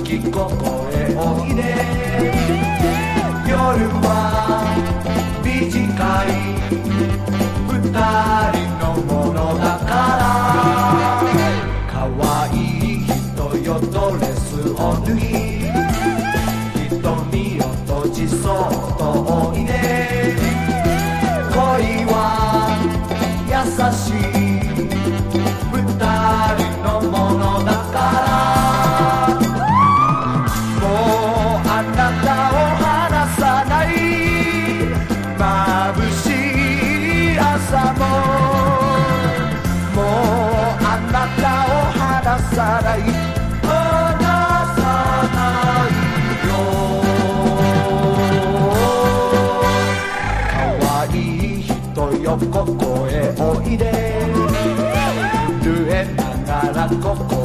きここへおいで夜は短い二人のものだから可愛い人よドレスを脱ぎ瞳を閉じそっとおいで恋は優しい二人のものだからもうあなたを離さない眩しい朝ももうあなたを離さない離さないよ可愛い人よここへおいで震えながらここ